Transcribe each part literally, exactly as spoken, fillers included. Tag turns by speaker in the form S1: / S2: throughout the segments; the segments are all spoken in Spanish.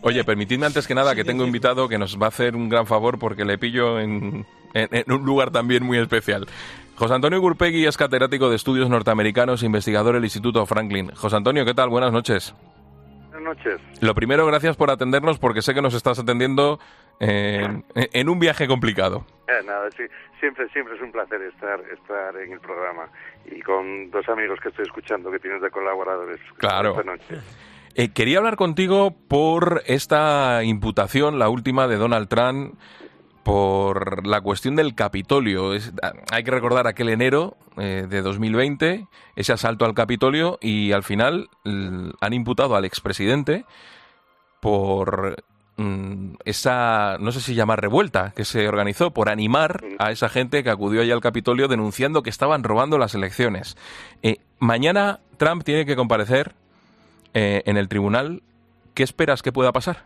S1: Oye, permitidme antes que nada que tengo invitado que nos va a hacer un gran favor porque le pillo en, en, en un lugar también muy especial. José Antonio Gurpegui es catedrático de Estudios Norteamericanos e investigador del Instituto Franklin. José Antonio, ¿qué tal? Buenas noches.
S2: Buenas noches.
S1: Lo primero, gracias por atendernos porque sé que nos estás atendiendo en, en un viaje complicado.
S2: Eh, nada, sí, siempre, siempre es un placer estar, estar en el programa y con dos amigos que estoy escuchando que tienes de colaboradores.
S1: Claro.
S2: Esta noche.
S1: Eh, quería hablar contigo por esta imputación, la última de Donald Trump, por la cuestión del Capitolio. Es, hay que recordar aquel enero eh, de dos mil veinte, ese asalto al Capitolio, y al final l- han imputado al expresidente por mm, esa, no sé si llamar revuelta, que se organizó, por animar a esa gente que acudió allá al Capitolio denunciando que estaban robando las elecciones. Eh, mañana Trump tiene que comparecer eh, en el tribunal. ¿Qué esperas que pueda pasar?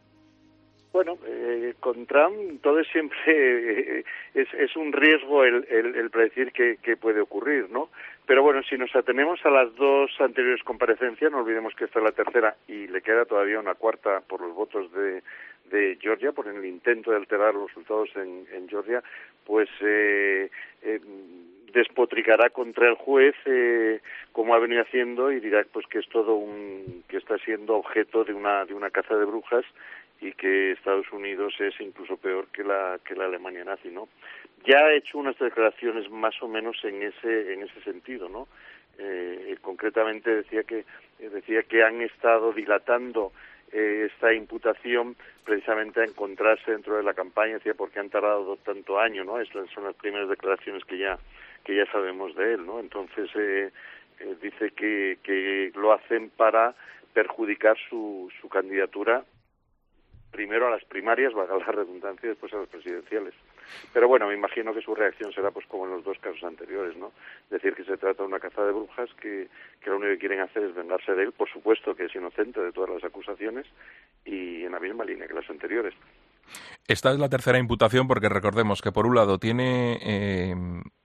S2: Bueno, eh, con Trump todo es siempre eh, es, es un riesgo el, el, el predecir qué, qué puede ocurrir, ¿no? Pero bueno, si nos atenemos a las dos anteriores comparecencias, no olvidemos que esta es la tercera y le queda todavía una cuarta por los votos de, de Georgia, por el intento de alterar los resultados en, en Georgia, pues eh, eh, despotricará contra el juez eh, como ha venido haciendo y dirá pues que es todo un que está siendo objeto de una de una caza de brujas y que Estados Unidos es incluso peor que la que la Alemania nazi, ¿no? Ya ha hecho unas declaraciones más o menos en ese en ese sentido, ¿no? Eh, concretamente decía que eh, decía que han estado dilatando eh, esta imputación precisamente a encontrarse dentro de la campaña, decía porque han tardado tanto año, ¿no? Estas son las primeras declaraciones que ya que ya sabemos de él, ¿no? Entonces eh, eh, dice que que lo hacen para perjudicar su su candidatura primero a las primarias, valga la redundancia, y después a las presidenciales. Pero bueno, me imagino que su reacción será pues como en los dos casos anteriores, ¿no? Decir que se trata de una caza de brujas, que, que lo único que quieren hacer es vengarse de él, por supuesto que es inocente de todas las acusaciones, y en la misma línea que las anteriores.
S1: Esta es la tercera imputación porque recordemos que por un lado tiene eh,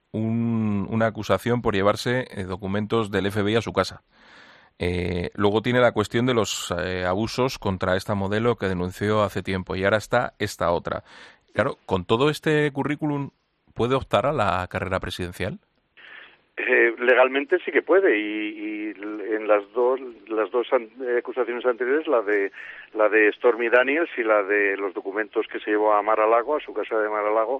S1: un, una acusación por llevarse eh, documentos del F B I a su casa. Eh, luego tiene la cuestión de los eh, abusos contra esta modelo que denunció hace tiempo y ahora está esta otra. Claro, con todo este currículum, ¿puede optar a la carrera presidencial?
S2: Eh, legalmente sí que puede y, y en las dos las dos an, eh, acusaciones anteriores, la de la de Stormy Daniels y la de los documentos que se llevó a Mar-a-Lago, a su casa de Mar-a-Lago,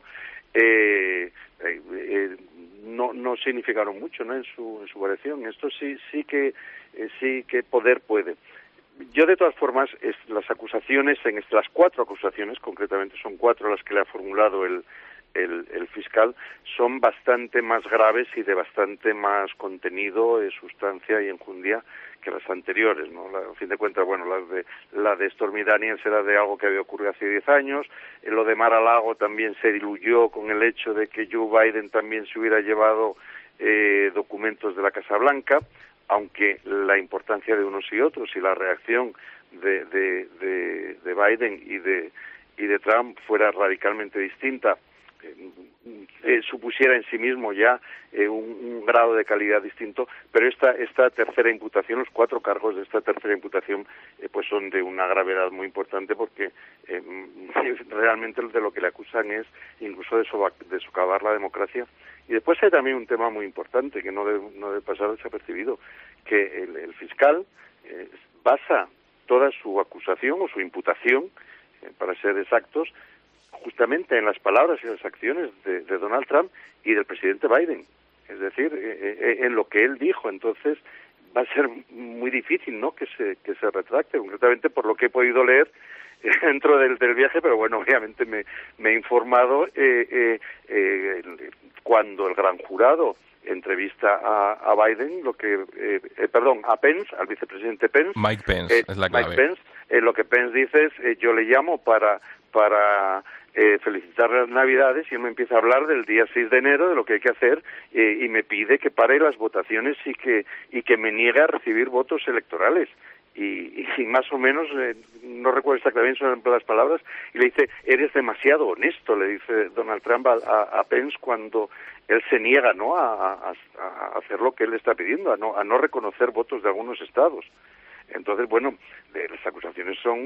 S2: eh, eh, eh, no no significaron mucho, ¿no? En su en su variación. Esto sí sí que eh, sí que poder puede. Yo, de todas formas, es, las acusaciones, en este, las cuatro acusaciones, concretamente son cuatro las que le ha formulado el, el, el fiscal, son bastante más graves y de bastante más contenido, eh, sustancia y enjundia que las anteriores, ¿no? La, a fin de cuentas, bueno, las de, la de Stormy Daniels era de algo que había ocurrido hace diez años, eh, lo de Mar-a-Lago también se diluyó con el hecho de que Joe Biden también se hubiera llevado eh, documentos de la Casa Blanca, aunque la importancia de unos y otros y la reacción de, de, de, de Biden y de, y de Trump fuera radicalmente distinta, eh, eh, supusiera en sí mismo ya eh, un, un grado de calidad distinto, pero esta, esta tercera imputación, los cuatro cargos de esta tercera imputación, eh, pues son de una gravedad muy importante porque eh, realmente de lo que le acusan es incluso de, soba, de socavar la democracia. Y después hay también un tema muy importante que no debe, no debe pasar desapercibido, que el, el fiscal eh, basa toda su acusación o su imputación, eh, para ser exactos, justamente en las palabras y las acciones de, de Donald Trump y del presidente Biden, es decir, eh, eh, en lo que él dijo. Entonces va a ser muy difícil, ¿no?, que se que se retracte, concretamente por lo que he podido leer dentro del, del viaje, pero bueno, obviamente me, me he informado eh, eh, eh, cuando el gran jurado entrevista a, a Biden, lo que, eh, eh, perdón, a Pence, al vicepresidente Pence.
S1: Mike Pence,
S2: eh,
S1: es la clave.
S2: Mike Pence, eh, lo que Pence dice es, eh, yo le llamo para, para eh, felicitar las Navidades y él me empieza a hablar del día seis de enero, de lo que hay que hacer, eh, y me pide que pare las votaciones y que, y que me niegue a recibir votos electorales. Y, y más o memenos, eh, no recuerdo exactamente las palabras, y le dice, eres demasiado honesto, le dice Donald Trump a, a, a Pence cuando él se niega, ¿no?, a, a, a hacer lo que él está pidiendo, a no, a no reconocer votos de algunos estados. Entonces, bueno, de, las acusaciones son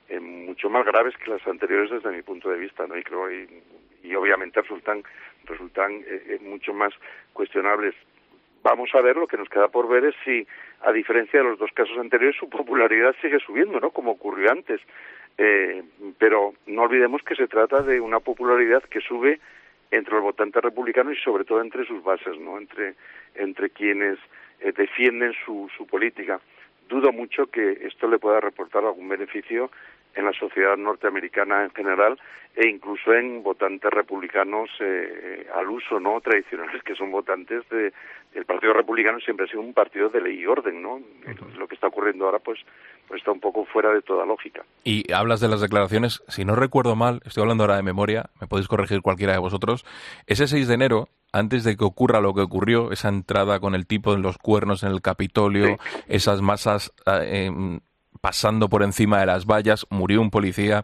S2: eh, mucho más graves que las anteriores desde mi punto de vista, ¿no? Y creo y, y obviamente resultan resultan eh, eh, mucho más cuestionables. Vamos a ver, lo que nos queda por ver es si, a diferencia de los dos casos anteriores, su popularidad sigue subiendo, ¿no? Como ocurrió antes. Eh, pero no olvidemos que se trata de una popularidad que sube entre los votantes republicanos y sobre todo entre sus bases, ¿no? Entre entre quienes eh, defienden su, su política. Dudo mucho que esto le pueda reportar algún beneficio en la sociedad norteamericana en general e incluso en votantes republicanos eh, al uso, ¿no? Tradicionales, que son votantes de el Partido Republicano. Siempre ha sido un partido de ley y orden, ¿no? Uh-huh. Lo que está ocurriendo ahora pues pues está un poco fuera de toda lógica.
S1: Y hablas de las declaraciones, si no recuerdo mal, estoy hablando ahora de memoria, me podéis corregir cualquiera de vosotros, ese seis de enero, antes de que ocurra lo que ocurrió, esa entrada con el tipo en los cuernos en el Capitolio, sí. esas masas eh, pasando por encima de las vallas, murió un policía.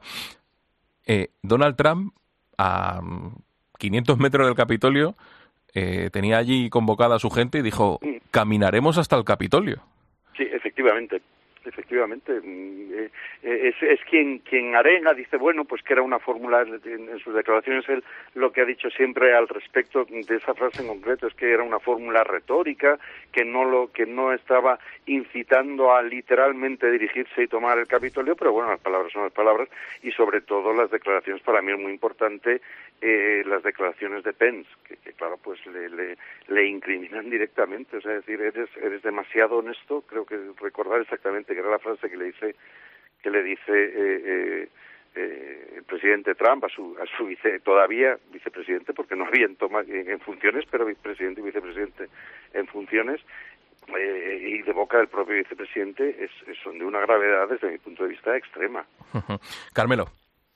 S1: Eh, Donald Trump, a quinientos metros del Capitolio, eh, tenía allí convocada a su gente y dijo, caminaremos hasta el Capitolio.
S2: Sí, efectivamente. Efectivamente, eh, es, es quien quien arenga, dice, bueno, pues que era una fórmula, en, en sus declaraciones él lo que ha dicho siempre al respecto de esa frase en concreto es que era una fórmula retórica, que no lo que no estaba incitando a literalmente dirigirse y tomar el Capitolio, pero bueno, las palabras son las palabras, y sobre todo las declaraciones, para mí es muy importante, eh, las declaraciones de Pence, que, que claro, pues le, le, le incriminan directamente, o sea, es decir, eres, eres demasiado honesto, creo que recordar exactamente que era la frase que le dice que le dice eh, eh, eh, el presidente Trump a su a su vice todavía vicepresidente, porque no había en, toma, en, en funciones, pero vicepresidente y vicepresidente en funciones, eh, y de boca del propio vicepresidente es, es, son de una gravedad desde mi punto de vista extrema.
S1: Carmelo.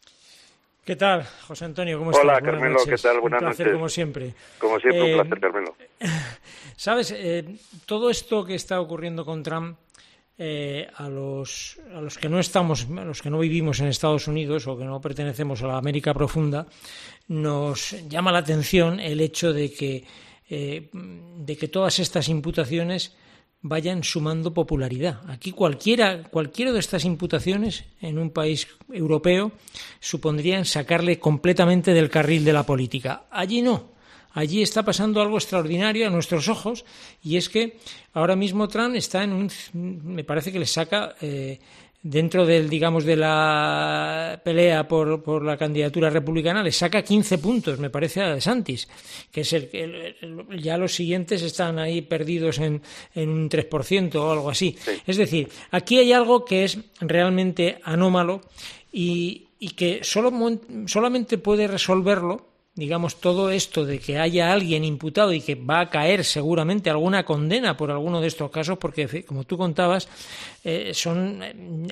S3: ¿Qué tal, José Antonio? ¿Cómo
S2: Hola,
S3: estás?
S2: Carmelo, ¿qué tal? Buenas
S3: un placer,
S2: noches.
S3: como siempre.
S2: Como siempre,
S3: eh,
S2: un placer, Carmelo.
S3: Sabes, eh, todo esto que está ocurriendo con Trump, eh, a los a los que no estamos, a los que no vivimos en Estados Unidos o que no pertenecemos a la América profunda, nos llama la atención el hecho de que eh, de que todas estas imputaciones vayan sumando popularidad. Aquí cualquiera, cualquiera de estas imputaciones en un país europeo supondrían sacarle completamente del carril de la política. Allí no. Allí está pasando algo extraordinario a nuestros ojos, y es que ahora mismo Trump está en un, me parece que le saca eh, dentro del, digamos, de la pelea por, por la candidatura republicana, le saca quince puntos, me parece, a DeSantis, que es el que ya los siguientes están ahí perdidos en, en un tres por ciento o algo así. Sí. Es decir, aquí hay algo que es realmente anómalo y, y que solo, solamente puede resolverlo, digamos, todo esto de que haya alguien imputado y que va a caer seguramente alguna condena por alguno de estos casos, porque, como tú contabas, eh, son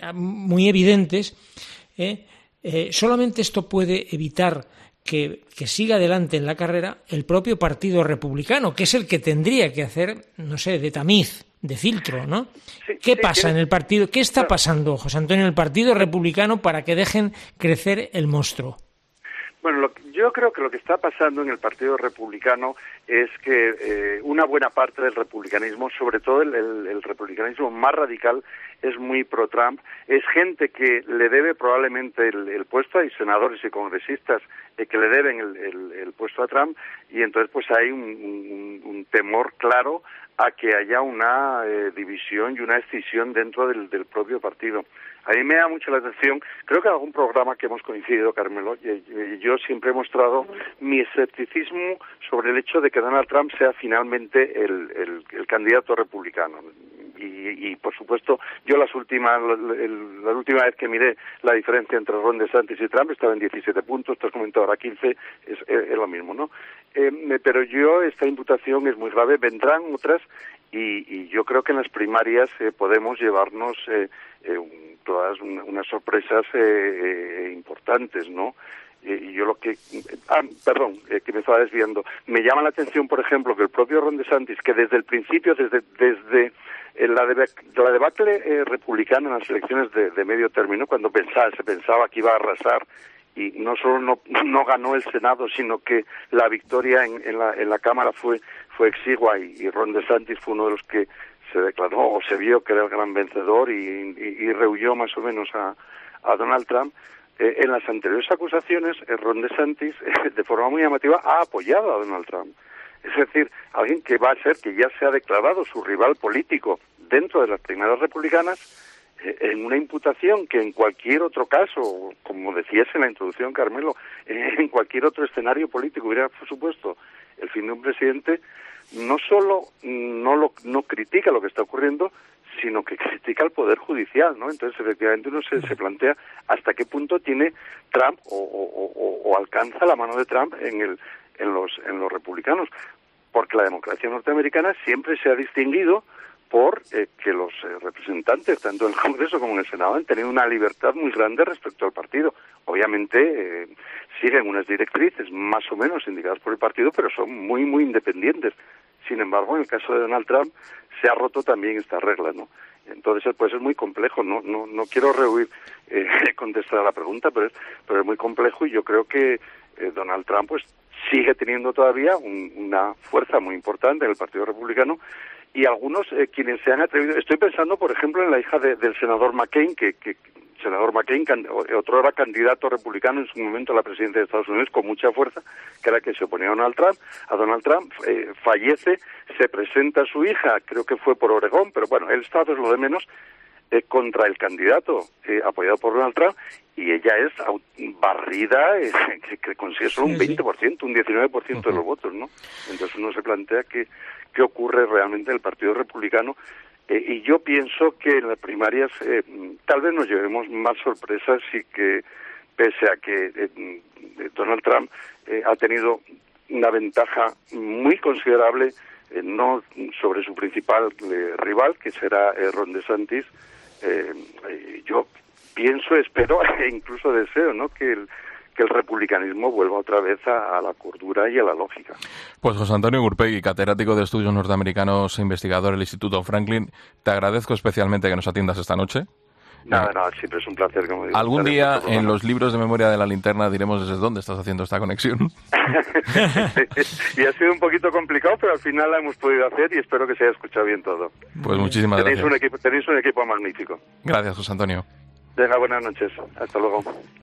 S3: muy evidentes, eh, eh, solamente esto puede evitar que, que siga adelante en la carrera el propio Partido Republicano, que es el que tendría que hacer, no sé, de tamiz, de filtro, ¿no? Sí, ¿Qué sí, pasa sí. en el partido? ¿Qué está pasando, José Antonio, en el Partido Republicano para que dejen crecer el monstruo?
S2: Bueno, lo, yo creo que lo que está pasando en el Partido Republicano es que eh, una buena parte del republicanismo, sobre todo el, el, el republicanismo más radical, es muy pro-Trump. Es gente que le debe probablemente el, el puesto, hay senadores y congresistas eh, que le deben el, el, el puesto a Trump, y entonces pues hay un, un, un temor claro a que haya una eh, división y una escisión dentro del, del propio partido. A mí me da mucho la atención, creo que en algún programa que hemos coincidido, Carmelo, yo siempre he mostrado mi escepticismo sobre el hecho de que Donald Trump sea finalmente el, el, el candidato republicano. Y, y, por supuesto, yo las últimas, la última vez que miré la diferencia entre Ron DeSantis y Trump estaba en diecisiete puntos, tú has comentado ahora quince, es, es, es lo mismo, ¿no? Eh, pero yo, esta imputación es muy grave, vendrán otras, y, y yo creo que en las primarias eh, podemos llevarnos eh, eh, un, todas un, unas sorpresas eh, eh, importantes, ¿no? Y yo lo que... Ah, perdón, eh, que me estaba desviando. Me llama la atención, por ejemplo, que el propio Ron DeSantis, que desde el principio, desde desde la, deba, la debacle eh, republicana en las elecciones de, de medio término, cuando pensaba, se pensaba que iba a arrasar, y no solo no, no ganó el Senado, sino que la victoria en, en, la, en la Cámara fue, fue exigua, y, y Ron DeSantis fue uno de los que se declaró o se vio que era el gran vencedor, y, y, y rehuyó más o menos a... a Donald Trump, eh, en las anteriores acusaciones, eh, Ron DeSantis, eh, de forma muy llamativa, ha apoyado a Donald Trump. Es decir, alguien que va a ser, que ya se ha declarado su rival político dentro de las primarias republicanas, eh, en una imputación que en cualquier otro caso, como decías en la introducción, Carmelo, eh, en cualquier otro escenario político hubiera supuesto el fin de un presidente, no solo no lo no critica lo que está ocurriendo, sino que critica al Poder Judicial, ¿no? Entonces, efectivamente, uno se, se plantea hasta qué punto tiene Trump o, o, o, o alcanza la mano de Trump en el en los en los republicanos, porque la democracia norteamericana siempre se ha distinguido por eh, que los eh, representantes, tanto en el Congreso como en el Senado, han tenido una libertad muy grande respecto al partido. Obviamente eh, siguen unas directrices más o menos indicadas por el partido, pero son muy, muy independientes. Sin embargo, en el caso de Donald Trump se ha roto también esta regla, ¿no? Entonces, pues es muy complejo. No no no quiero rehuir eh, contestar a la pregunta, pero es, pero es muy complejo y yo creo que eh, Donald Trump pues sigue teniendo todavía un, una fuerza muy importante en el Partido Republicano y algunos eh, quienes se han atrevido. Estoy pensando, por ejemplo, en la hija de, del senador McCain, que, que senador McCain, can, otro era candidato republicano en su momento a la presidencia de Estados Unidos con mucha fuerza, que era que se oponía a Donald Trump. A Donald Trump eh, fallece, se presenta a su hija, creo que fue por Oregón, pero bueno, el estado es lo de menos, eh, contra el candidato eh, apoyado por Donald Trump, y ella es barrida, eh, que, que consigue solo un veinte por ciento, un diecinueve por ciento uh-huh. de los votos, ¿no? Entonces uno se plantea que qué ocurre realmente en el Partido Republicano. Eh, y yo pienso que en las primarias eh, tal vez nos llevemos más sorpresas y que, pese a que eh, Donald Trump eh, ha tenido una ventaja muy considerable, eh, no sobre su principal eh, rival, que será eh, Ron DeSantis, eh, eh, yo pienso, espero e incluso deseo, ¿no?, que el que el republicanismo vuelva otra vez a, a la cordura y a la lógica.
S1: Pues José Antonio Gurpegui, catedrático de Estudios Norteamericanos e investigador del Instituto Franklin, te agradezco especialmente que nos atiendas esta noche.
S2: Nada, nada, siempre es un placer. Como digo,
S1: algún día en los libros de memoria de la linterna diremos desde dónde estás haciendo esta conexión.
S2: Y ha sido un poquito complicado, pero al final la hemos podido hacer y espero que se haya escuchado bien todo.
S1: Pues muchísimas
S2: tenéis
S1: gracias.
S2: Un equipo, tenéis un equipo magnífico.
S1: Gracias, José Antonio.
S2: Venga, buenas noches. Hasta luego.